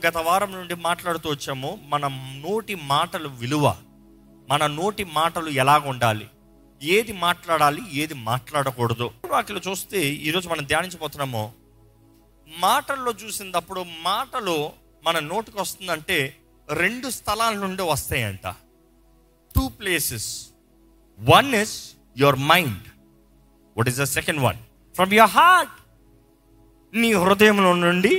గత వారం నుండి మాట్లాడుతూ వచ్చాము. మన నోటి మాటలు విలువ, మన నోటి మాటలు ఎలాగ ఉండాలి, ఏది మాట్లాడాలి, ఏది మాట్లాడకూడదు. వాటిలో చూస్తే ఈరోజు మనం ధ్యానించబోతున్నాము. మాటల్లో చూసినప్పుడు మాటలు మన నోటికి వస్తుందంటే 2 స్థలాల నుండి వస్తాయంట. 2 places. One is your mind. What is the second one? From your heart. నీ హృదయంలో నుండి.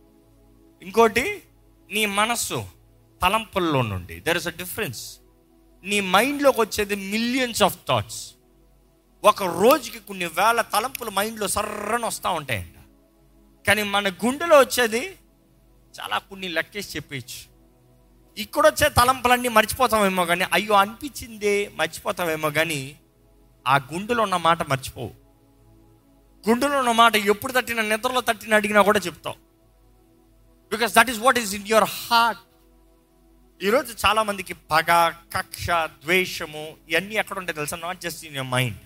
ఇంకోటి నీ మనస్సు తలంపుల్లో నుండి. There is a difference. నీ మైండ్లోకి వచ్చేది మిలియన్స్ ఆఫ్ థాట్స్. ఒక రోజుకి కొన్ని వేల తలంపులు మైండ్లో సర్రన వస్తూ ఉంటాయంట. కానీ మన గుండెలో వచ్చేది చాలా కొన్ని లెక్కేసి చెప్పేయచ్చు. ఇక్కడ వచ్చే తలంపులన్నీ మర్చిపోతామేమో కానీ, అయ్యో అనిపించిందే మర్చిపోతామేమో కానీ, ఆ గుండెలో ఉన్న మాట మర్చిపోవు. గుండెలో ఉన్న మాట ఎప్పుడు తట్టిన, నిద్రలో తట్టిన అడిగినా కూడా చెప్తావు. Because that is what is in your heart. ఈరోజు చాలామందికి పగ, కక్ష, ద్వేషము ఇవన్నీ ఎక్కడ ఉంటాయి తెలుసా? Not just in your mind,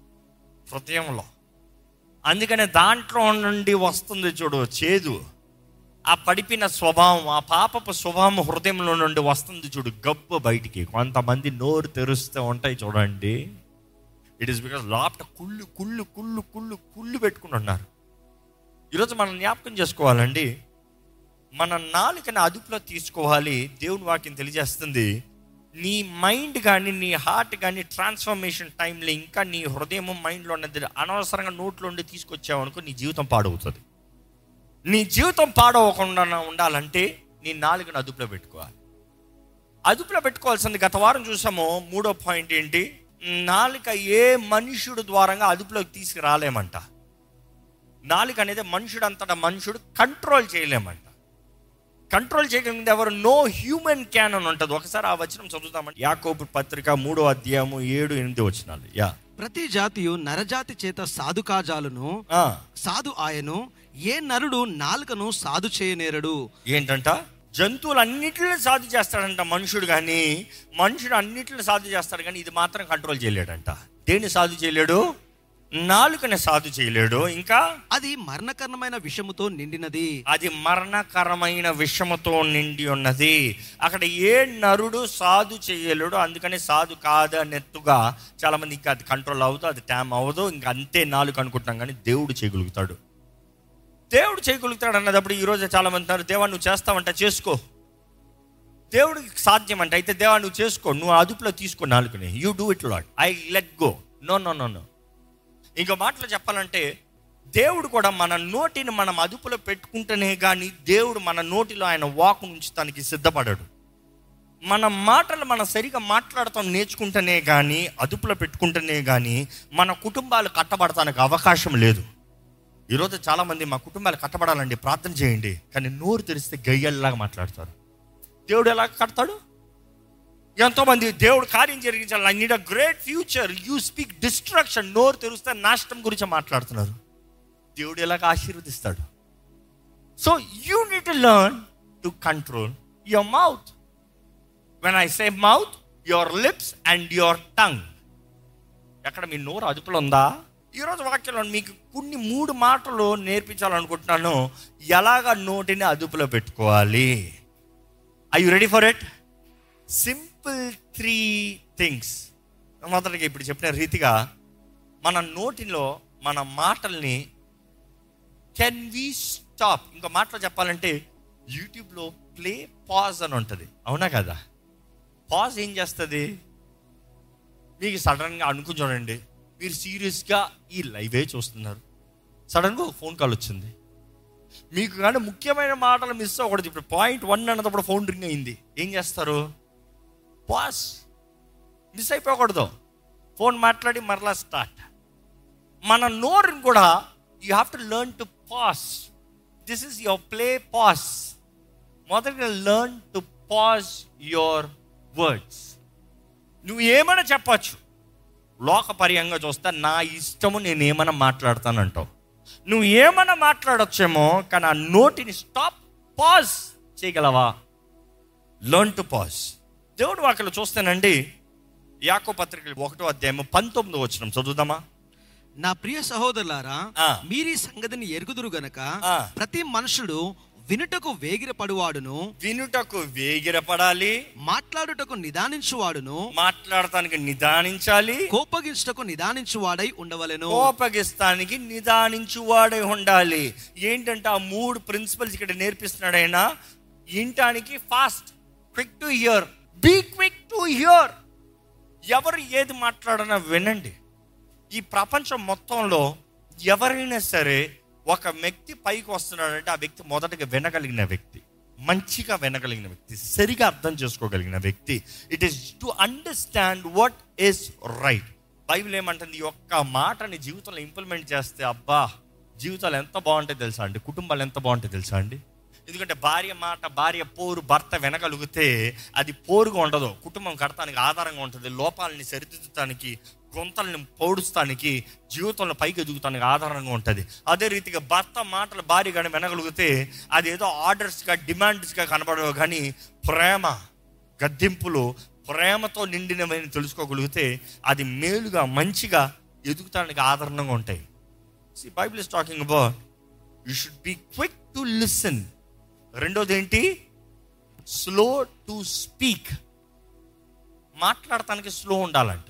హృదయంలో. అందుకనే దాంట్లో నుండి వస్తుంది చూడు చేదు, ఆ పడిపిన స్వభావం, ఆ పాపపు స్వభావం హృదయంలో నుండి వస్తుంది చూడు గబ్బు బయటికి. కొంతమంది నోరు తెరుస్తూ ఉంటాయి చూడండి. ఇట్ ఈస్ బికాస్ లోపట కుళ్ళు కుళ్ళు కుళ్ళు కుళ్ళు కుళ్ళు పెట్టుకుని ఉన్నారు. ఈరోజు మనం జ్ఞాపకం చేసుకోవాలండి, మన నాలుకని అదుపులో తీసుకోవాలి. దేవుని వాక్యం తెలియజేస్తుంది, నీ మైండ్ కానీ నీ హార్ట్ కానీ ట్రాన్స్ఫర్మేషన్ టైంలో ఇంకా నీ హృదయం మైండ్లో ఉన్నది అనవసరంగా నోట్లో ఉండి తీసుకొచ్చావనుకో నీ జీవితం పాడవుతుంది. నీ జీవితం పాడవకుండా ఉండాలంటే నీ నాలుకని అదుపులో పెట్టుకోవాలి. అదుపులో పెట్టుకోవాల్సింది గత వారం చూసాము. 3వ పాయింట్ ఏంటి? నాలుక ఏ మనుషుడు ద్వారంగా అదుపులోకి తీసుకురాలేమంట. నాలుక అనేది మనుషుడు అంతటా మనుషుడు కంట్రోల్ చేయలేమంట. కంట్రోల్ చేయకుండా ఎవరు నో హ్యూమన్ క్యాన్ అని ఉంటుంది. ఒకసారి ఆ వచనం చదువుతామండి. యాకోబు పత్రిక 3వ అధ్యాయము 7-8 వచనాలు. ప్రతి జాతియు నరజాతి చేత సాధు కాజాలను సాధు ఆయను, ఏ నరుడు నాలుకను సాధు చేయనేరడు. ఏంటంట? జంతువులు అన్నిటిని సాధు చేస్తాడంట మనుషుడు, కానీ మనుషుడు అన్నిటిని సాధు చేస్తాడు కానీ ఇది మాత్రం కంట్రోల్ చేయలేడంట. దేన్ని సాధు చేయలేడు? నాలుకని సాధు చేయలేడు. ఇంకా అది మరణకరమైన విషముతో నిండినది. అది మరణకరమైన విషముతో నిండి ఉన్నది. అక్కడ ఏ నరుడు సాధు చేయలేడు. అందుకని సాధు కాదు అన్నట్టుగా చాలా మంది ఇంకా అది కంట్రోల్ అవుతుంది, అది ట్యామ్ అవ్వదు, ఇంకా అంతే నాలుక అనుకుంటున్నాం. కానీ దేవుడు చేయగలుగుతాడు. దేవుడు చేయగలుగుతాడు అన్నప్పుడు ఈరోజు చాలా మంది అంటారు, దేవా నువ్వు చేస్తావంట, చేసుకో. దేవుడికి సాధ్యం అంటే అయితే దేవా నువ్వు చేసుకో, నువ్వు అదుపులో తీసుకో నాలుకని. You do it lot, I let go. No no no no. ఇంకో మాటలో చెప్పాలంటే దేవుడు కూడా మన నోటిని మనం అదుపులో పెట్టుకుంటేనే కానీ దేవుడు మన నోటిలో ఆయన వాక్ నుంచి తనకి సిద్ధపడడు. మన మాటలు మనం సరిగా మాట్లాడతాం నేర్చుకుంటేనే కానీ, అదుపులో పెట్టుకుంటేనే కానీ మన కుటుంబాలు కట్టబడటానికి అవకాశం లేదు. ఈరోజు చాలామంది మా కుటుంబాలు కట్టబడాలండి ప్రార్థన చేయండి, కానీ నోరు తెరిస్తే గయ్యల్లాగా మాట్లాడతారు. దేవుడు ఎలాగ కడతాడు? ఎంతోమంది దేవుడు కార్యం జరిగించాలి, I need a great future, you speak destruction. నోరు తెరిస్తే నాశనం గురించి మాట్లాడుతున్నారు. దేవుడు ఎలాగ ఆశీర్వదిస్తాడు? So you need to learn to control your mouth. When I say mouth, your lips and your tongue. ఎక్కడ మీ నోరు అదుపులో ఉందా? ఈరోజు వాక్యంలో మీకు కొన్ని 3 మాటలు నేర్పించాలనుకుంటున్నాను, ఎలాగ నోటిని అదుపులో పెట్టుకోవాలి. Are you ready for it? Simple 3 things. మొదటిగా ఇప్పుడు చెప్పిన రీతిగా మన నోటిలో మన మాటల్ని కెన్ వి స్టాప్. ఇంకో మాటలో చెప్పాలంటే యూట్యూబ్లో ప్లే పాజ్ అని ఉంటుంది, అవునా కదా? పాజ్ ఏం చేస్తుంది? మీకు సడన్గా అనుకుని చూడండి, మీరు సీరియస్గా ఈ లైవే చూస్తున్నారు, సడన్గా ఒక ఫోన్ కాల్ వచ్చింది మీకు, కానీ ముఖ్యమైన మాటలు మిస్ అవ్వకూడదు. ఇప్పుడు పాయింట్ 1 అన్నప్పుడు ఫోన్ రింగ్ అయింది, ఏం చేస్తారు? పాస్. మిస్ అయిపోకూడదు. ఫోన్ మాట్లాడి మరలా స్టార్ట్. మన నోరుని కూడా you have to learn to pause. This is your play pause. మొదటిగా learn to pause your words. నువ్వు ఏమైనా చెప్పచ్చు, లోకపర్యంగా చూస్తే నా ఇష్టము నేను ఏమైనా మాట్లాడతానంటావు. నువ్వు ఏమైనా మాట్లాడొచ్చేమో, కానీ ఆ నోటిని స్టాప్, పాజ్ చేయగలవా? Learn to pause. దేవుడు వాక్యలో చూస్తానండి, యాకోబు పత్రిక 1వ అధ్యాయం 19వ వచనం చదువుదామా? నా ప్రియ సహోదరులారా, మీరీ సంగతిని ఎరుగుదురు గనక ప్రతి మనుషుడు వినుటకు వేగిరపడువాడును, వినుటకు వేగిరపడాలి, మాట్లాడుటకు నిదానించువాడును, మాట్లాడటానికి నిదానించాలి, కోపగించుటకు నిదానించువాడై ఉండవలెను. కోపగిస్తానికి నిదానించువాడై ఉండాలి. ఏంటంటే ఆ 3 ప్రిన్సిపల్స్ ఇక్కడ నేర్పిస్తున్నాడు ఆయన. వినటానికి fast, quick to hear, be quick to hear. ఎవరు ఏది మాట్లాడనా వినండి. ఈ ప్రపంచం మొత్తంలో ఎవరైనా సరే ఒక వ్యక్తి పైకి వస్తున్నాడంటే ఆ వ్యక్తి మొదటగా వినగలిగిన వ్యక్తి, మంచిగా వినగలిగిన వ్యక్తి, సరిగా అర్థం చేసుకోగలిగిన వ్యక్తి. It is to understand what is right. Bible ఏమంటుంది, ఈ ఒక్క మాటని జీవితంలో ఇంప్లిమెంట్ చేస్తే అబ్బా జీవితాలు ఎంత బాగుంటాయి తెలుసా అండి, కుటుంబాలు ఎంత బాగుంటాయి తెలుసా అండి. ఎందుకంటే భార్య మాట, భార్య పోరు భర్త వినగలిగితే అది పోరుగా ఉండదు, కుటుంబం కడతానికి ఆధారంగా ఉంటుంది, లోపాలని సరిదిద్దడానికి, గొంతల్ని పౌడుస్తానికి, జీవితంలో పైకి ఎదుగుతానికి ఆధారంగా ఉంటుంది. అదే రీతిగా భర్త మాటలు భార్య కానీ వినగలిగితే అది ఏదో ఆర్డర్స్గా, డిమాండ్స్గా కనబడవు, కానీ ప్రేమ, గద్దింపులు, ప్రేమతో నిండినవని తెలుసుకోగలిగితే అది మేలుగా, మంచిగా ఎదుగుతానికి ఆధారంగా ఉంటాయి. Bible is talking about you should be quick to listen. రెండోది ఏంటి, స్లో టు స్పీక్. మాట్లాడటానికి స్లో ఉండాలంట.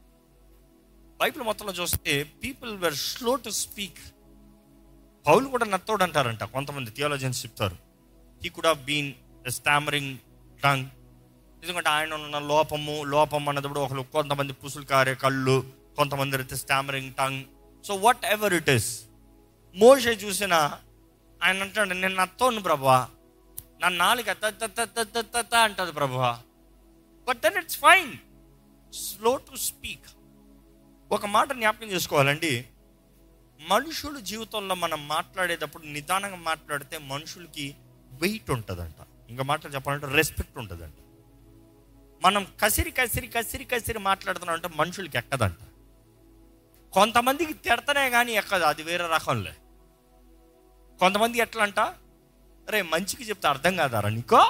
బైబిల్ మొత్తంలో చూస్తే people were slow to speak. Paul కూడా నత్తోడు అంటారంట, కొంతమంది థియాలజియన్స్ చెప్తారు. He could have been stammering tongue. ఎందుకంటే ఆయన ఉన్న లోపం అన్నప్పుడు ఒకరు, కొంతమంది పుసులు కారే కళ్ళు, కొంతమంది అయితే స్టామరింగ్ టంగ్. సో వాట్ ఎవర్ ఇట్ ఇస్. మోషే చూసిన ఆయన అంటాడు, నేను నత్తోను ప్రభువా, నా నాలుక అంటది ప్రభువా. But then it's fine, slow to speak. ఒక మాట జ్ఞాపకం చేసుకోవాలండి, మనుషుల జీవితంలో మనం మాట్లాడేటప్పుడు నిదానంగా మాట్లాడితే మనుషులకి వెయిట్ ఉంటుందంట. ఇంకా మాటలు చెప్పాలంటే రెస్పెక్ట్ ఉంటుందంట. మనం కసిరి మాట్లాడుతున్నాం అంటే మనుషులకి ఎక్కదంట. కొంతమందికి తిడతనే కానీ ఎక్కదు, అది వేరే రకంలే. కొంతమంది ఎట్లా అంట, రే మంచిగా చెప్తే అర్థం కాదారా నీకో,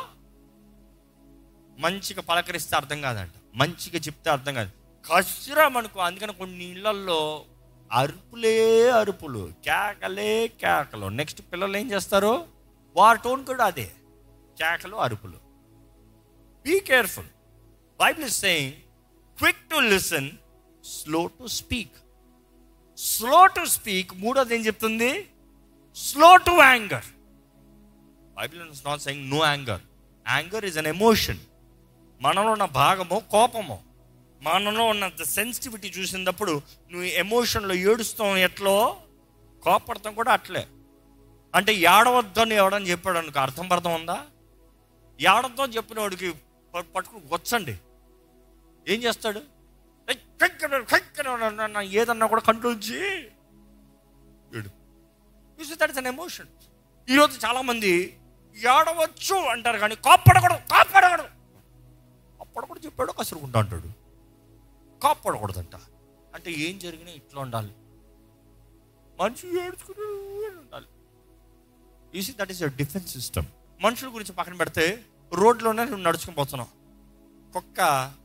మంచిగా పలకరిస్తే అర్థం కాదంట, మంచిగా చెప్తే అర్థం కాదు, కసిరామనుకో. అందుకని కొన్ని ఇళ్లల్లో అరుపులు, కేకలు. నెక్స్ట్ పిల్లలు ఏం చేస్తారు, వారి టోన్ కూడా అదే, కేకలు, అరుపులు. Be careful. Bible is saying quick to listen, slow to speak. Slow to speak. మూడోది ఏం చెప్తుంది, slow to anger. Bible is not saying no anger. Anger is an emotion. మనలో ఉన్న భాగము కోపము, మనలో ఉన్న సెన్సిటివిటీ చూసినప్పుడు నువ్వు ఎమోషన్లో ఏడుస్తాం, ఎట్లో కోపడతాం కూడా అట్లే. అంటే ఏడవద్దని ఎవడని చెప్పాడు అనుకో, అర్థం ఉందా? ఏడవద్దని చెప్పిన వాడికి పట్టుకుని వచ్చండి, ఏం చేస్తాడు, ఏదన్నా కూడా కంట్రోల్చి ఏడు. That is an emotion. ఈరోజు చాలామంది ఏడవచ్చు అంటారు కానీ కోప్పడకూడదు అప్పుడు కూడా చెప్పాడు, కసురుకుంటా అంటాడు. కోప్పడకూడదంట. అంటే ఏం జరిగినా ఇట్లా ఉండాలి, మనిషి ఏడ్చుకుని ఉండాలి. You see that is your defence system. మనుషుల గురించి పక్కన పెడితే రోడ్లోనే నువ్వు నడుచుకుని పోతున్నావు, కుక్క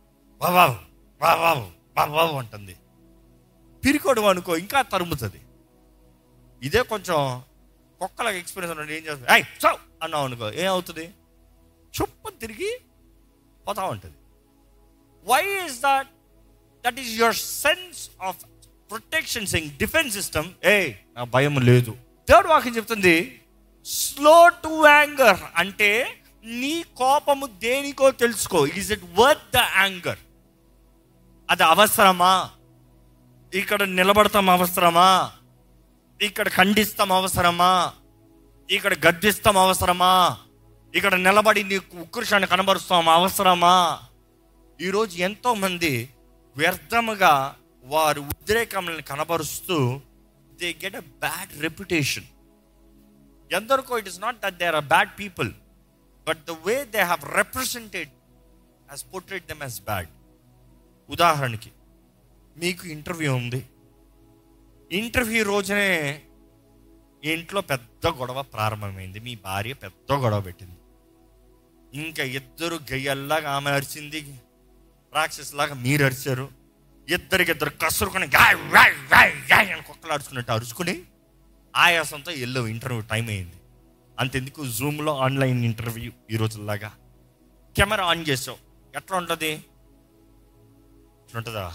బాబాబు అంటుంది, పిరికోడు అనుకో ఇంకా తరుముతుంది. ఇదే కొంచెం కుక్కలాగా ఎక్స్పీరియన్స్ ఉన్నది, ఏం చేస్తుంది, ఐ చావ్ అన్నావు అనుకో, ఏమవుతుంది, చొప్పని తిరిగి పోతా ఉంటుంది. Why is that? That is your sense of protection, saying defence system. నా భయం లేదు. థర్డ్ వాక్యం చెప్తుంది స్లో టు యాంగర్. అంటే నీ కోపము దేనికో తెలుసుకో. Is it worth the anger? అది అవసరమా? ఇక్కడ నిలబడతాం అవసరమా? ఇక్కడ ఖండిస్తాం అవసరమా? ఇక్కడ గద్దిస్తాం అవసరమా? ఇక్కడ నిలబడి నీ ఉక్రోషాన్ని కనబరుస్తాం అవసరమా? ఈరోజు ఎంతోమంది వ్యర్థముగా వారి ఉద్రేకములను కనబరుస్తూ they get a bad reputation. ఎందరికో it is not that they are a bad people, but the way they have represented has portrayed them as bad. ఉదాహరణకి మీకు ఇంటర్వ్యూ ఉంది, ఇంటర్వ్యూ రోజునే ఇంట్లో పెద్ద గొడవ ప్రారంభమైంది. మీ భార్య పెద్ద గొడవ పెట్టింది. ఇంకా ఇద్దరు గయ్యల్లాగా ఆమె అరిచింది, రాక్షసులాగా మీరు అరిచారు. ఇద్దరికిద్దరు కసురుకొని అని కుక్కలు అరుచుకున్నట్టు అరుచుకుని ఆయాసంతో వెళ్ళవు. ఇంటర్వ్యూ టైం అయింది. అంతెందుకు జూమ్లో ఆన్లైన్ ఇంటర్వ్యూ ఈ రోజుల్లాగా కెమెరా ఆన్ చేసావు, ఎట్లా ఉంటుంది? ఇట్లుంటుందా?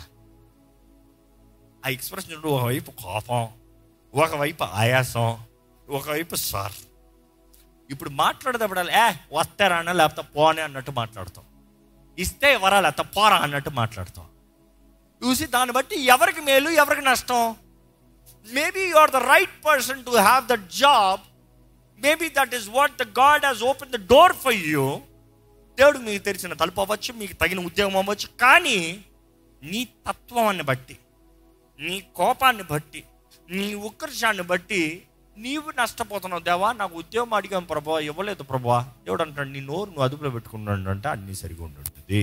ఆ ఎక్స్ప్రెషన్ చూడు, ఒకవైపు కోపం, ఒకవైపు ఆయాసం, ఒకవైపు సార్. ఇప్పుడు మాట్లాడేటప్పుడు వస్తారా లేకపోతే పోనే అన్నట్టు మాట్లాడతాం, ఇస్తే ఎవరా లేకపోతే పోరా అన్నట్టు మాట్లాడతాం. చూసి దాన్ని బట్టి ఎవరికి మేలు ఎవరికి నష్టం? Maybe you are the right person to have that job, maybe that is what the God has open the door for you. దేవుడు మీకు తెరిచిన తలుపు అవ్వచ్చు, మీకు తగిన ఉద్యోగం అవ్వచ్చు. కానీ నీ తత్వాన్ని బట్టి, నీ కోపాన్ని బట్టి, నీ ఉత్కర్షాన్ని బట్టి నీవు నష్టపోతున్నావు. దేవా నాకు ఉద్యోగం అడిగాను ప్రభా, ఇవ్వలేదు ప్రభా. దేవుడు అంటాడు నీ నోరు నువ్వు అదుపులో పెట్టుకున్నాడు అంటే అన్నీ సరిగా ఉంటుంది.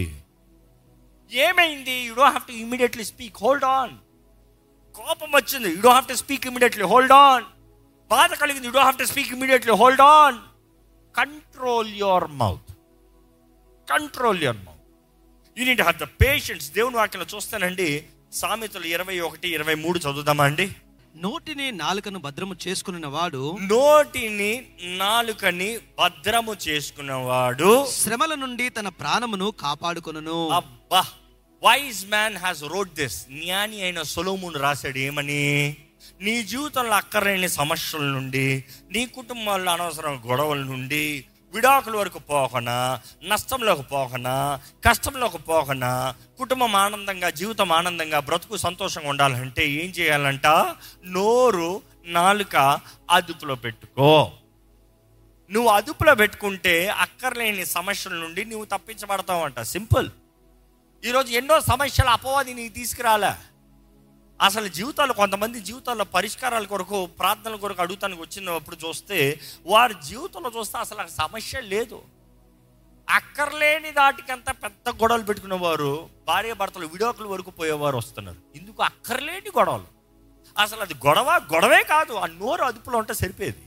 ఏమైంది? You don't have to immediately speak, hold on. కోపం వచ్చింది, you don't have to speak immediately, hold on. బాధ కలిగింది, you don't have to speak immediately, hold on. Control your mouth, control your mouth. You need to have the patience. దేవుని వాక్యంలో చూస్తానండి, సామెతలు 21:23 చదువుదామా అండి? నోటిని నాలుకను భద్రము చేసుకున్నవాడు, నోటిని నాలుకని భద్రము చేసుకున్నవాడు శ్రమల నుండి తన ప్రాణమును కాపాడుకొనును. అబ్బా, wise man has wrote this. జ్ఞాని అయిన సొలొమోను రాశాడు ఏమని? నీ జీవితంలో అక్కర్లేని సమస్యల నుండి, నీ కుటుంబాల్లో అనవసరం గొడవల నుండి, విడాకుల వరకు పోకనా, నష్టంలోకి పోకనా, కష్టంలోకి పోకనా, కుటుంబం ఆనందంగా, జీవితం ఆనందంగా, బ్రతుకు సంతోషంగా ఉండాలంటే ఏం చేయాలంట? నోరు నాలుక అదుపులో పెట్టుకో. నువ్వు అదుపులో పెట్టుకుంటే అక్కర్లేని సమస్యల నుండి నువ్వు తప్పించబడతావంట. సింపుల్. ఈరోజు ఎన్నో సమస్యలు అపవాది నీకు తీసుకురాలే. అసలు జీవితాలు, కొంతమంది జీవితాల్లో పరిష్కారాల కొరకు, ప్రార్థనల కొరకు అడుగుతానికి వచ్చినప్పుడు చూస్తే వారి జీవితంలో చూస్తే అసలు ఆ సమస్య లేదు. అక్కర్లేని దాటికంతా పెద్ద గొడవలు పెట్టుకునేవారు, భార్య భర్తలు విడాకుల వరకు పోయేవారు వస్తున్నారు. ఇందుకు అక్కర్లేని గొడవలు. అసలు అది గొడవే కాదు. ఆ నోరు అదుపులో ఉంటే సరిపోయేది.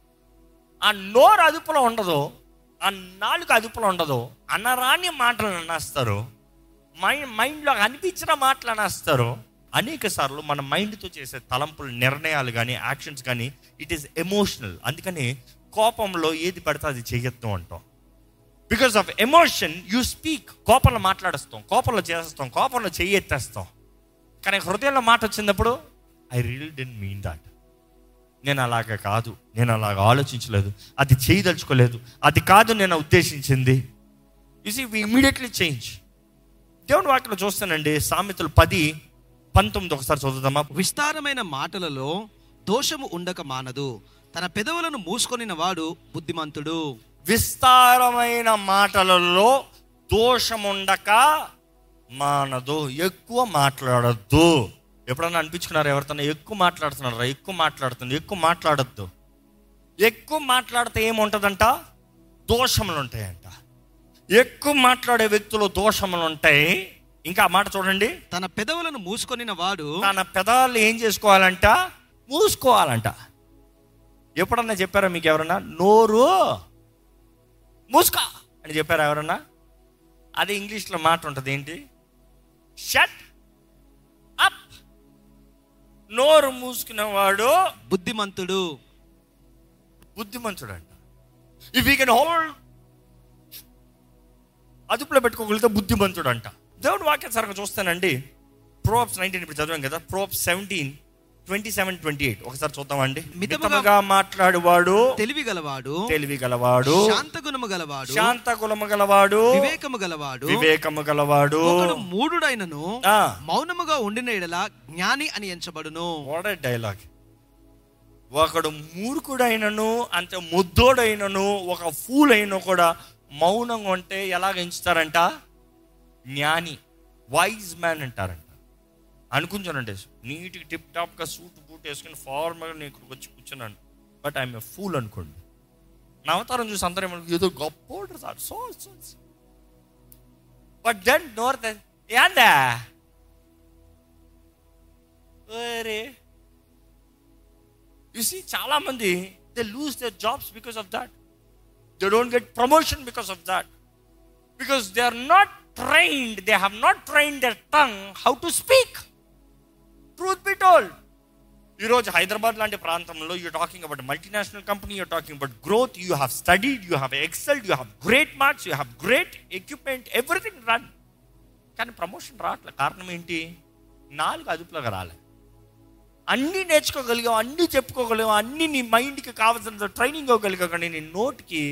ఆ నోరు అదుపులో ఉండదు, ఆ నాలుక అదుపులో ఉండదు, అనరాని మాటలు అనేస్తారు, మైండ్లో అనిపించిన మాటలు అనేస్తారు. అనేక సార్లు మన మైండ్తో చేసే తలంపులు, నిర్ణయాలు కానీ, యాక్షన్స్ కానీ, ఇట్ ఈస్ ఎమోషనల్. అందుకని కోపంలో ఏది పడితే అది చేయొద్దు అంటాం. Because of emotion you speak. కోపంలో మాట్లాడేస్తాం, కోపంలో చేసేస్తాం, కోపంలో చెయ్యెత్తేస్తాం. కానీ హృదయంలో మాట వచ్చినప్పుడు I really didn't mean that. నేను అలాగ కాదు, నేను అలాగ ఆలోచించలేదు, అది చేయదలుచుకోలేదు, అది కాదు నేను ఉద్దేశించింది. You see, we immediately change. దేవుని వాక్యంలో చూస్తానండి, సామెతలు 10:19 ఒకసారి చదువుదామా? విస్తారమైన మాటలలో దోషము ఉండక మానదు, తన పెదవులను మూసుకొనిన వాడు బుద్ధిమంతుడు. విస్తారమైన మాటలలో దోషముండక మానదు. ఎక్కువ మాట్లాడద్దు. ఎప్పుడన్నా అనిపించుకున్నారు ఎవరితోనే ఎక్కువ మాట్లాడుతున్నారా? ఎక్కువ మాట్లాడద్దు. ఎక్కువ మాట్లాడితే ఏముంటుందంట? దోషములు ఉంటాయంట. ఎక్కువ మాట్లాడే వ్యక్తులు దోషములు ఉంటాయి. ఇంకా ఆ మాట చూడండి, తన పెదవులను మూసుకొనిన వాడు, తన పెదాలు ఏం చేసుకోవాలంట? మూసుకోవాలంట. ఎప్పుడన్నా చెప్పారా మీకు ఎవరన్నా నోరు మూసుకో అని చెప్పారా ఎవరన్నా? అదే ఇంగ్లీష్లో మాట ఉంటుంది, ఏంటి? Shut up. నోరు మూసుకునేవాడు బుద్ధిమంతుడు. అంట. ఇఫ్ యూ కెన్ హోల్డ్, అదుపులో పెట్టుకోగలిగితే బుద్ధిమంతుడు అంట. దేవుడు వాక్యం సరిగ్గా చూస్తానండి. ప్రోవర్బ్స్ 19 ఇప్పుడు చదివాం కదా, ప్రోవర్బ్స్ 17:27-28 ఒకసారి చూద్దామండి. మితముగా మాట్లాడువాడు తెలివి గలవాడు, శాంత గుణము గలవాడు, వివేకము గలవాడు. ఒకడు మూఢుడైనను మౌనముగా ఉండిన ఎడల జ్ఞాని అని ఎంచబడును. What a dialogue! ఒకడు మూర్ఖుడైనను, అంతే ముద్దోడైనను, ఒక ఫూల్ అయినా కూడా మౌనంగా ఉంటే ఎలాగ ఎంచుతారంట? జ్ఞాని, వైజ్ మ్యాన్ అంటారంట. అనుకుంటానంటే నీట్గా టిప్ టాప్గా సూట్ బూట్ వేసుకుని ఫార్మల్గా నేను ఇక్కడికి వచ్చి కూర్చున్నాను, బట్ ఐఎమ్ ఎ ఫూల్ అనుకోండి. నా అవతారం చూసి అందరూ ఏదో గొప్పోడు సార్, సో బట్ దెన్ నోర్ ఏందా అరే. యు సీ, చాలా మంది they lose their jobs because of that. They don't get promotion because of that. Because they are not trained, they have not trained their tongue how to speak. Truth be told, ఈరోజు హైదరాబాద్ లాంటి ప్రాంతంలో you talking about multinational company, you talking about growth, you have studied, you have excelled, you have great marks, you have great equipment, everything run. కానీ promotion రావట్లేదు. కారణం ఏంటి? 4 అదుపులోకి రాలే. అన్నీ నేర్చుకోగలిగావు, అన్నీ చెప్పుకోగలిగావు, అన్నీ నీ మైండ్కి కావాల్సిన ట్రైనింగ్ ఇవ్వగలిగావు, కానీ నీ నోటికి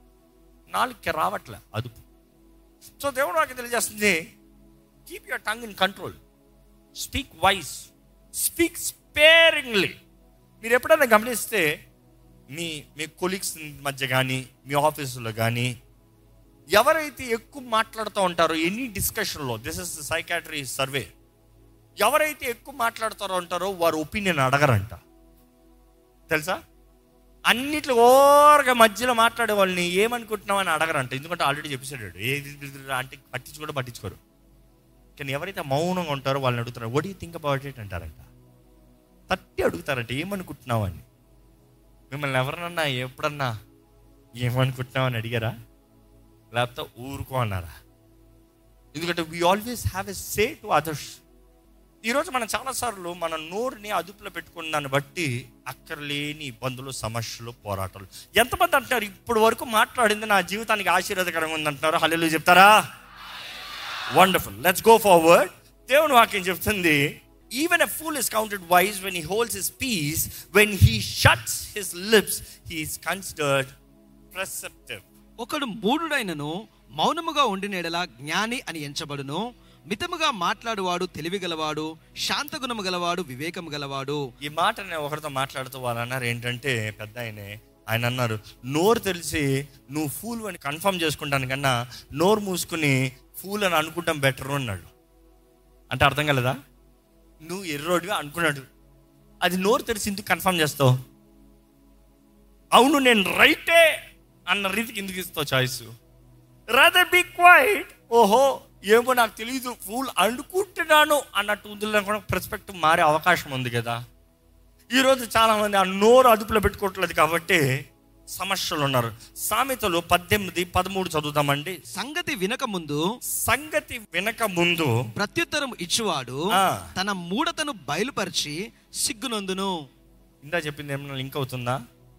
4కి రావట్లే అదుపు. సో దేవుడు నాకు తెలియజేస్తుంది, keep your tongue in control, speak wise, speak sparingly. మీరు ఎప్పుడైనా గమనిస్తే మీ కొలీగ్స్ మధ్య కానీ, మీ ఆఫీసులో కానీ ఎవరైతే ఎక్కువ మాట్లాడుతూ ఉంటారో ఎనీ డిస్కషన్లో, దిస్ ఇస్ సైకాట్రీ సర్వే, ఎవరైతే ఎక్కువ మాట్లాడుతారో ఉంటారో వారు ఒపీనియన్ అడగరంట. తెలుసా? అన్నిట్లో ఓరగా మధ్యలో మాట్లాడే వాళ్ళని ఏమనుకుంటున్నావు అని అడగరంట. ఎందుకంటే ఆల్రెడీ చెప్పేసాడు ఏది అంటే పట్టించుకోరు. కానీ ఎవరైతే మౌనంగా ఉంటారో వాళ్ళని అడుగుతారు, what you think about it అంటారంట. తట్టి అడుగుతారంట, ఏమనుకుంటున్నావు అని. మిమ్మల్ని ఎవరినన్నా ఎప్పుడన్నా ఏమనుకుంటున్నావు అని అడిగారా? లేకపోతే ఊరుకో అన్నారా? ఎందుకంటే we always have a say to others. ఈరోజు మనం చాలాసార్లు మన నోరుని అదుపులో పెట్టుకున్న దాన్ని బట్టి అక్కర్లేని ఇబ్బందులు, సమస్యలు, పోరాటాలు. ఎంతమంది అంటారు ఇప్పుడు వరకు మాట్లాడింది నా జీవితానికి ఆశీర్వాదకరంగా ఉందంటున్నారు? హల్లెలూయా చెప్తారా? వండర్ఫుల్. Let's go forward. దేవుని వాక్యం చెప్తుంది, even a fool is counted wise when he holds his peace, when he shuts his lips he is considered perceptive. ఒకడు మూఢుడైనను మౌనముగా ఉండినేడలా జ్ఞాని అని ఎంచబడును. మితముగా మాట్లాడువాడు తెలివి గలవాడు, శాంత గుణము గలవాడు, వివేకము గలవాడు. ఈ మాట నేను ఒకరితో మాట్లాడుతూ వాళ్ళు అన్నారు ఏంటంటే, పెద్ద ఆయన అన్నారు, నోరు తెలిసి నువ్వు ఫూల్ అని కన్ఫర్మ్ చేసుకుంటాను కన్నా నోరు మూసుకుని ఫూల్ అని అనుకుంటాం బెటర్ అన్నాడు. అంటే అర్థం కలదా? నువ్వు ఎర్రోడిగా అనుకున్నాడు, అది నోరు తెలిసి ఎందుకు కన్ఫర్మ్ చేస్తావు? అవును నేను రైటే అన్న రీతికి ఎందుకు ఇస్తావు చాయిస్? Rather be quiet. ఓహో ఏమో నాకు తెలియదు, ఫూల్ అనుకుంటున్నాను అన్నట్టు వదిలిన కూడా పర్స్పెక్టివ్ మారే అవకాశం ఉంది కదా. ఈరోజు చాలామంది ఆ నోరు అదుపులో పెట్టుకోవట్లేదు కాబట్టి సమస్యలు ఉన్నారు. సామెతలు 18:13 చదువుతామండి. సంగతి వినక ముందు ప్రత్యుత్తరం ఇచ్చువాడు తన మూఢతను బయలుపరిచి సిగ్గునందును. ఇందా చెప్పింది ఏమన్నా లింక్ అవుతుందా?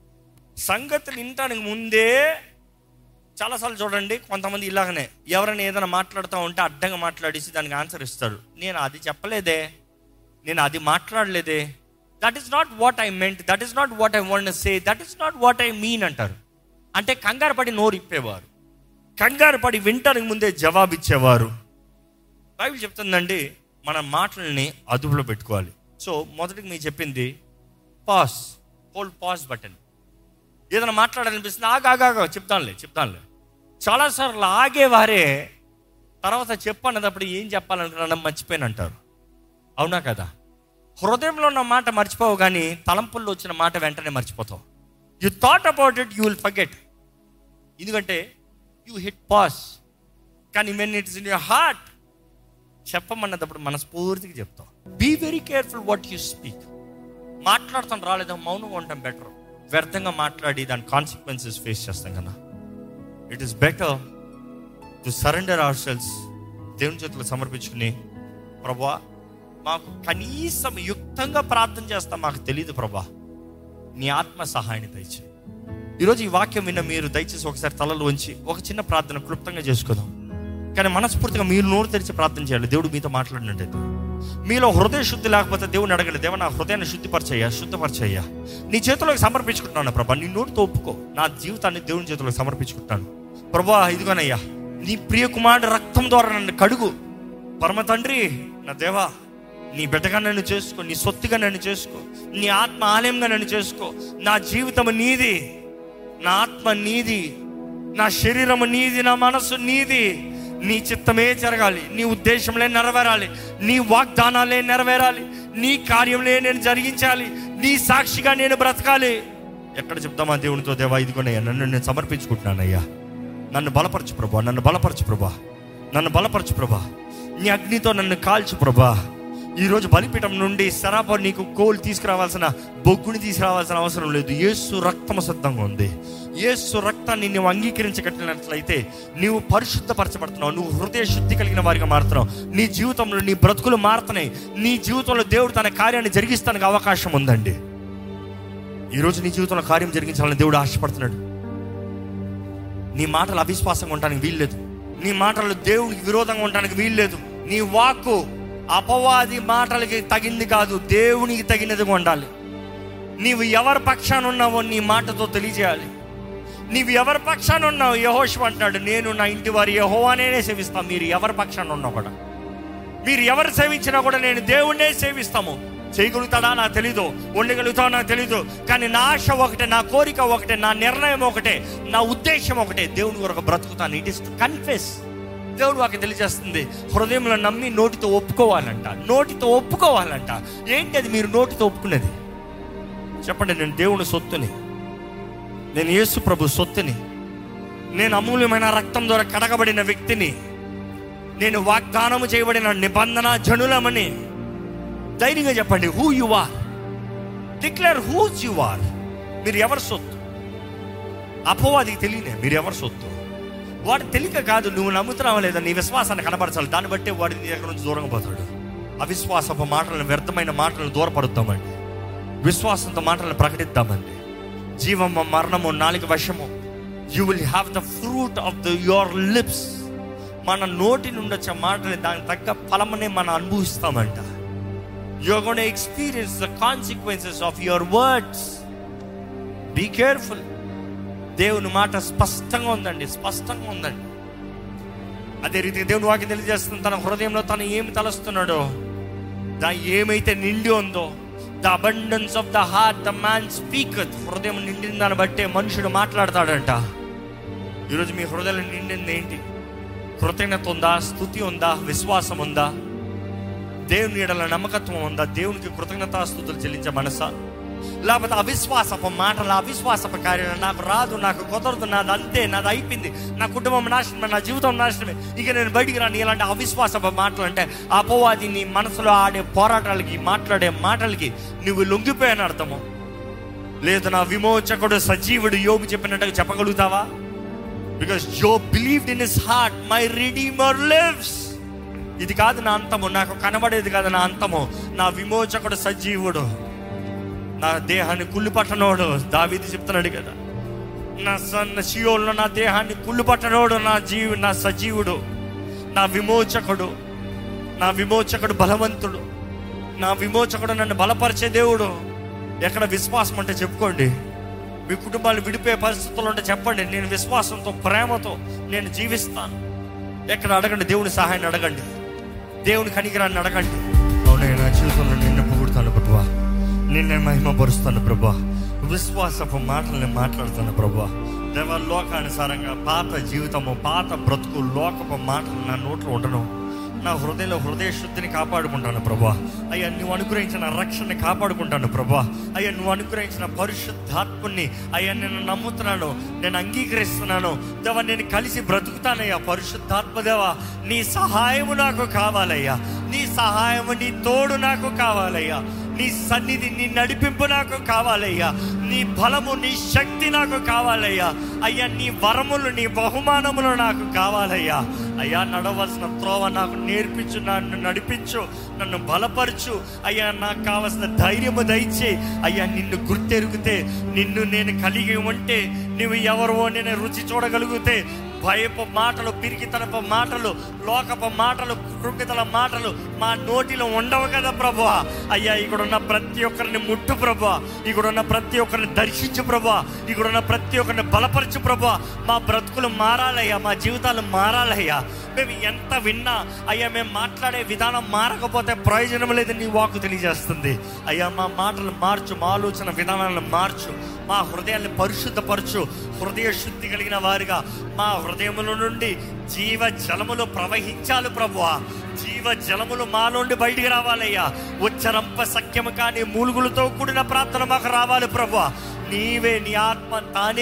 సంగతులు వినటానికి ముందే చాలాసార్లు చూడండి, కొంతమంది ఇలాగనే ఎవరైనా ఏదైనా మాట్లాడుతూ ఉంటే అడ్డంగా మాట్లాడేసి దానికి ఆన్సర్ ఇస్తాడు. నేను అది చెప్పలేదే, నేను అది మాట్లాడలేదే, that is not what I meant, that is not what I want to say, that is not what I mean అంటారు. అంటే కంగారు పడి నోరు ఇప్పేవారు, కంగారు పడి వింటానికి ముందే జవాబు ఇచ్చేవారు. బైబిల్ చెప్తుందండి మన మాటలని అదుపులో పెట్టుకోవాలి. సో మొదటికి మీరు చెప్పింది పాస్, హోల్డ్ పాస్ బటన్. ఏదైనా మాట్లాడాలనిపిస్తుంది, ఆగా చెప్తానులే. చాలాసార్లు ఆగేవారే తర్వాత చెప్పన్నప్పుడు ఏం చెప్పాలనుకున్నా మర్చిపోయాను అంటారు. అవునా కదా? హృదయంలో ఉన్న మాట మర్చిపోవు, కానీ తలంపుల్లో వచ్చిన మాట వెంటనే మర్చిపోతావు. You thought about it, you will forget. ఎందుకంటే యూ హిట్ పాస్. కానీ when it's in your heart, చెప్పమన్నప్పుడు మనస్ఫూర్తిగా చెప్తావు. Be very careful what you speak. మాట్లాడుతాం రాలేదా, మౌనంగా ఉంటాం బెటర్. వ్యర్థంగా మాట్లాడి దాని కాన్సిక్వెన్సెస్ ఫేస్ చేస్తాం కదా. It is better to surrender our selves, దేవుని చేతులు సమర్పించుకుని, ప్రభువా మాకు కనీసం యుక్తంగా ప్రార్థన చేస్తాం మాకు తెలియదు ప్రభా, నీ ఆత్మ సహాయాన్ని దయచేయి. ఈరోజు ఈ వాక్యం విన్న మీరు దయచేసి ఒకసారి తలలు వంచి ఒక చిన్న ప్రార్థన క్లుప్తంగా చేసుకుందాం. కానీ మనస్ఫూర్తిగా మీరు నోరు తెరిచి ప్రార్థన చేయాలి. దేవుడు మీతో మాట్లాడినట్టయితే మీలో హృదయ శుద్ధి లేకపోతే దేవుని అడగండి, దేవా నా హృదయాన్ని శుద్ధపరచయ్యా, నీ చేతులకు సమర్పించుకుంటున్నాను ప్రభా, నీ నోటితో ఒప్పుకో, నా జీవితాన్ని దేవుని చేతులకు సమర్పించుకుంటాను ప్రభా. ఇదిగోనయ్యా నీ ప్రియ కుమారుడు రక్తం ద్వారా నన్ను కడుగు. పరమ తండ్రి నా దేవా, నీ బిడ్డగా నన్ను చేసుకో, నీ సొత్తుగా నన్ను చేసుకో, నీ ఆత్మ ఆలయంగా నన్ను చేసుకో. నా జీవితం నీది, నా ఆత్మ నీది, నా శరీరము నీది, నా మనస్సు నీది. నీ చిత్తమే జరగాలి, నీ ఉద్దేశంలే నెరవేరాలి, నీ వాగ్దానాలే నెరవేరాలి, నీ కార్యంలే నేను జరిగించాలి, నీ సాక్షిగా నేను బ్రతకాలి. ఎక్కడ చెప్తామా దేవునితో, దేవా ఇదిగోనయ్యా నన్ను నేను సమర్పించుకుంటున్నానయ్యా, నన్ను బలపరచు ప్రభా, నన్ను బలపరచు ప్రభా, నీ అగ్నితో నన్ను కాల్చు ప్రభా. ఈరోజు బలిపీఠం నుండి సరాప నీకు కోల్ తీసుకురావాల్సిన, బొగ్గుని తీసుకురావాల్సిన అవసరం లేదు. యేసు రక్తము సిద్ధంగా ఉంది. యేసు రక్తాన్ని నువ్వు అంగీకరించగలిగినట్లయితే నీవు పరిశుద్ధపరచబడుతున్నావు, నువ్వు హృదయ శుద్ధి కలిగిన వారిగా మారుతున్నావు. నీ జీవితంలో నీ బ్రతుకులు మారుతున్నాయి. నీ జీవితంలో దేవుడు తన కార్యాన్ని జరిగిస్తానికి అవకాశం ఉందండి. ఈరోజు నీ జీవితంలో కార్యం జరిగించాలని దేవుడు ఆశపడుతున్నాడు. నీ మాటలు అవిశ్వాసంగా ఉండడానికి వీల్లేదు. నీ మాటలు దేవుడికి విరోధంగా ఉండడానికి వీల్లేదు. నీ వాక్కు అపవాది మాటలకి తగింది కాదు, దేవునికి తగినదిగా ఉండాలి. నీవు ఎవరి పక్షాన ఉన్నావో నీ మాటతో తెలియజేయాలి. నీవు ఎవరి పక్షాన ఉన్నావు? యెహోషువ అంటాడు, నేను నా ఇంటి వారి యెహోవానే సేవిస్తాను. మీరు ఎవరి పక్షాన ఉన్నా కూడా, మీరు ఎవరు సేవించినా కూడా నేను దేవుణ్ణే సేవిస్తాము. చేయగలుగుతాడా నాకు తెలీదు, ఉండగలుగుతావు నాకు తెలీదు, కానీ నా ఆశ ఒకటే, నా కోరిక ఒకటే, నా నిర్ణయం ఒకటే, నా ఉద్దేశం ఒకటే, దేవుని కొరకు బ్రతుకుతాను. It is to confess. దేవుడు వాకి తెలియజేస్తుంది, హృదయంలో నమ్మి నోటితో ఒప్పుకోవాలంట. నోటితో ఒప్పుకోవాలంట. ఏంటి అది మీరు నోటితో ఒప్పుకునేది? చెప్పండి. నేను దేవుని సొత్తుని, నేను యేసు ప్రభు సొత్తుని, నేను అమూల్యమైన రక్తం ద్వారా కడగబడిన వ్యక్తిని, నేను వాగ్దానము చేయబడిన నిబంధన జనులమని ధైర్యంగా చెప్పండి. Who you are. Declare whose you are. మీరు ఎవరి సొత్తు? అపవాదికి తెలియనే మీరు ఎవరి సొత్తు. వాడు తెలియక కాదు, నువ్వు నమ్ముతున్నావా లేదా నీ విశ్వాసాన్ని కనబరచాలి. దాన్ని బట్టే వాడి నీ దగ్గర నుంచి దూరంగా పోతాడు. అవిశ్వాసపు మాటలను, వ్యర్థమైన మాటలను దూరపడుద్దామండి. విశ్వాసంతో మాటలను ప్రకటిద్దామండి. జీవము మరణము నాలుక వశము. You will have the fruit of your lips. మన నోటి నుండి వచ్చే మాటలు దానికి తగ్గ ఫలమనే మనం అనుభవిస్తామంట. You're going to experience the consequences of your words. Be careful. దేవుని మాట స్పష్టంగా ఉందండి, స్పష్టంగా ఉందండి. అదే రీతి దేవుని వాక్యం తెలియజేస్తుంది, తన హృదయంలో తను ఏమి తలస్తున్నాడో, ఏమైతే నిండి ఉందో, the abundance of the heart the man speaketh. హృదయం నిండిన దాన్ని బట్టే మనుషుడు మాట్లాడతాడంట. ఈరోజు మీ హృదయంలో నిండింది ఏంటి? కృతజ్ఞత ఉందా? స్తుతి ఉందా? విశ్వాసం ఉందా? దేవుని ఎడల నమ్మకత్వం ఉందా? దేవునికి కృతజ్ఞతాస్తుతులు చెల్లించే మనసా? లేకపోతే అవిశ్వాసపు మాటలు, అవిశ్వాసపు కార్యాలు, నాకు రాదు, నాకు కుదరదు, నాది అంతే, నాది అయిపోయింది, నా కుటుంబం నాశనమే, నా జీవితం నాశనమే, ఇక నేను బయటికి రాను, ఇలాంటి అవిశ్వాసపు మాటలు అంటే అపవాది నీ మనసులో ఆడే పోరాటాలకి, మాట్లాడే మాటలకి నువ్వు లొంగిపోయాను అర్థము. లేదు, నా విమోచకుడు సజీవుడు యోబు చెప్పినట్టుగా చెప్పగలుగుతావా? Because Job believed in his heart, my redeemer lives. ఇది కాదు నా అంతము, నాకు కనబడేది కాదు నా అంతము, నా విమోచకుడు సజీవుడు, నా దేహాన్ని కుళ్ళు పట్టనోడు. దావీదు చెప్తున్నాడు కదా, నా షియోల్లో నా దేహాన్ని కుళ్ళు పట్టనోడు నా సజీవుడు, నా విమోచకుడు, నా విమోచకుడు బలవంతుడు, నా విమోచకుడు నన్ను బలపరిచే దేవుడు. ఎక్కడ విశ్వాసం అంటే చెప్పుకోండి. మీ కుటుంబాన్ని విడిపోయే పరిస్థితులు ఉంటే చెప్పండి, నేను విశ్వాసంతో, ప్రేమతో నేను జీవిస్తాను. ఎక్కడ అడగండి, దేవుని సహాయాన్ని అడగండి, దేవుని కనికరాన్ని అడగండి. అవునే, నా జీవితంలో నిన్ను పొగుడుతాను ప్రభువా, నిన్నే మహిమపరుస్తాను ప్రభువా, విశ్వాసపు మాటల్ని మాట్లాడుతాను ప్రభువా. దేవ, లోకానుసారంగా పాత జీవితము, పాత బ్రతుకు, లోకపు మాటలు నా నోట్లో ఉండను. నా హృదయంలో హృదయ శుద్ధిని కాపాడుకుంటాను ప్రభువా. అయ్యా, నువ్వు అనుగ్రహించిన రక్షణని కాపాడుకుంటాను ప్రభువా. అయ్యా, నువ్వు అనుగ్రహించిన పరిశుద్ధాత్మని అయ్యా నేను నమ్ముతున్నాను, నేను అంగీకరిస్తున్నాను దేవా. నేను కలిసి బ్రతుకుతానయ్యా. పరిశుద్ధాత్మ దేవా, నీ సహాయము నాకు కావాలయ్యా. నీ సహాయము, నీ తోడు నాకు కావాలయ్యా. నీ సన్నిధి, నీ నడిపింపు నాకు కావాలయ్యా. నీ బలము, నీ శక్తి నాకు కావాలయ్యా. అయ్యా, నీ వరములు, నీ బహుమానములు నాకు కావాలయ్యా. అయ్యా, నడవలసిన త్రోవ నాకు నేర్పించు, నన్ను నడిపించు, నన్ను బలపరచు అయ్యా. నాకు కావలసిన ధైర్యము దయచే అయ్యా. నిన్ను గుర్తెరిగితే, నిన్ను నేను కలిగి ఉంటే, నువ్వు ఎవరో నేను రుచి చూడగలిగితే, భయపు మాటలు, పిరికితనపు మాటలు, లోకపు మాటలు, కృంగితల మాటలు మా నోటిలో ఉండవు కదా ప్రభువా. అయ్యా, ఇక్కడ ఉన్న ప్రతి ఒక్కరిని ముట్టు ప్రభువా, ఇక్కడ ఉన్న ప్రతి ఒక్కరిని దర్శించు ప్రభువా, ఇక్కడ ఉన్న ప్రతి ఒక్కరిని బలపరచు ప్రభువా. మా బ్రతుకులు మారాలయ్యా, మా జీవితాలు మారాలయ్యా. మేము ఎంత విన్నా అయ్యా, మేము మాట్లాడే విధానం మారకపోతే ప్రయోజనం లేదని నీ వాక్కు తెలియజేస్తుంది అయ్యా. మా మాటలు మార్చు, మా ఆలోచన విధానాలను మార్చు, మా హృదయాన్ని పరిశుద్ధపరచు. హృదయ శుద్ధి కలిగిన వారిగా మా హృదయముల నుండి జీవ జలములు ప్రవహించాలి ప్రభువా. జీవ జలములు మా నుండి బయటికి రావాలయ్యా. ఉచ్చరంప సఖ్యము కానీ మూలుగులతో కూడిన ప్రార్థన మాకు రావాలి ప్రభువా. నీవే, నీ ఆత్మ తానే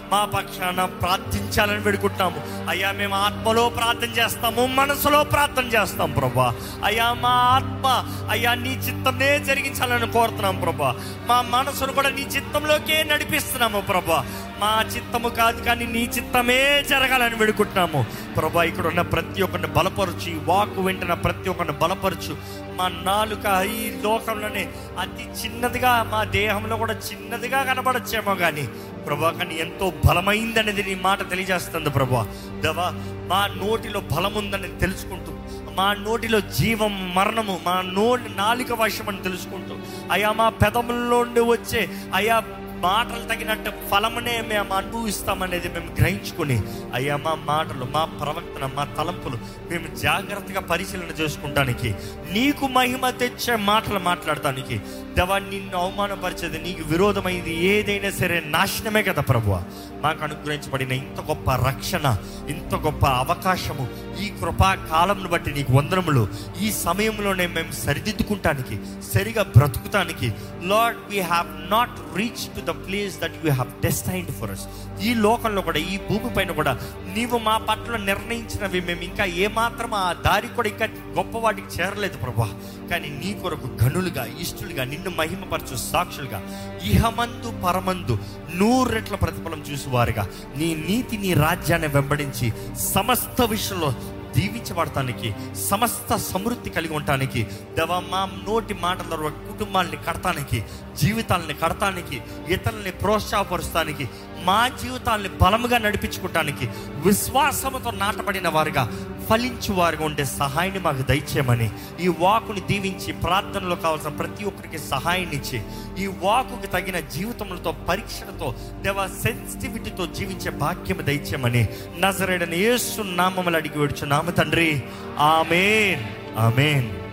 మా పక్షాన ప్రార్థించాలని వేడుకుంటున్నాము అయ్యా. మేము ఆత్మలో ప్రార్థన చేస్తాము, మనసులో ప్రార్థన చేస్తాం ప్రభా. అయ్యా మా ఆత్మ అయ్యా నీ చిత్తంనే జరిగించాలని కోరుతున్నాం ప్రభా. మా మనసును కూడా నీ చిత్తంలోకే నడిపిస్తున్నాము ప్రభా. మా చిత్తము కాదు కానీ నీ చిత్తమే జరగాలని వేడుకుంటున్నాము ప్రభా. ఇక్కడ ఉన్న ప్రతి ఒక్కరిని బలపరచు, ఈ వాక్కు వింటున్న ప్రతి ఒక్కరిని బలపరచు. మా నాలుక ఈ లోకంలోనే అతి చిన్నదిగా, మా దేహంలో కూడా చిన్నదిగా కనబడచ్చేమో కానీ ప్రభా, కానీ ఎంతో బలమైందనేది నీ మాట తెలియజేస్తుంది ప్రభా. దేవా మా నోటిలో బలం ఉందని తెలుసుకుంటూ, మా నోటిలో జీవం మరణము మా నాలుక వశం అని తెలుసుకుంటూ అయ్యా మా పెదముల్లో నుండి వచ్చే అయ్యా మాటలు తగినట్టు ఫలమునే మేము అనుభవిస్తామనేది మేము గ్రహించుకొని అయ్యా మా మాటలు, మా ప్రవర్తన, మా తలంపులు మేము జాగ్రత్తగా పరిశీలన చేసుకుంటానికి, నీకు మహిమ తెచ్చే మాటలు మాట్లాడటానికి దేవా, నిన్ను అవమానపరిచేది, నీకు విరోధమైంది ఏదైనా సరే నాశనమే కదా ప్రభువా. మాకు అనుగ్రహించబడిన ఇంత గొప్ప రక్షణ, ఇంత గొప్ప అవకాశము, ఈ కృపా కాలంను బట్టి నీకు వందనములు. ఈ సమయంలోనే మేము సరిదిద్దుకుంటానికి, సరిగా బ్రతుకుతానికి Lord we have not reach to the place that you have destined for us. ఈ లోకంలో కూడా, ఈ భూమి పైన కూడా నీవు మా పట్ల నిర్ణయించినవి మేము ఇంకా ఏమాత్రం ఆ దారి కూడా ఇంకా గొప్ప వాటికి చేరలేదు ప్రభా. కానీ నీ కొరకు గనులుగా, ఇష్టలుగా, నిన్ను మహిమపరచు సాక్షులుగా, ఇహమందు పరమందు 100 రెట్ల ప్రతిఫలం చూసేవారుగా నీ నీతి, నీ రాజ్యాన్ని వెంబడించి సమస్త విషయంలో దీవించబడటానికి, సమస్త సమృద్ధి కలిగి ఉండటానికి దేవా, మా నోటి మాటల ద్వారా కుటుంబాలని కడటానికి, జీవితాలని కడటానికి, ఇతరులని ప్రోత్సాహపరుస్తానికి, మా జీవితాలని బలముగా నడిపించుకోవటానికి, విశ్వాసముతో నాటబడిన వారుగా ఫలించు వారుగా ఉండే సహాయాన్ని మాకు దయచేయమని, ఈ వాకుని దీవించి ప్రార్థనలో కావాల్సిన ప్రతి ఒక్కరికి సహాయాన్ని ఇచ్చి, ఈ వాకుకి తగిన జీవితములతో, పరీక్షలతో దేవా, సెన్సిటివిటీతో జీవించే భాగ్యం దయచేయమని నజరేయుడైన యేసు నామములో అడిగి వేడుచున్నాము తండ్రి. ఆమేన్, ఆమేన్.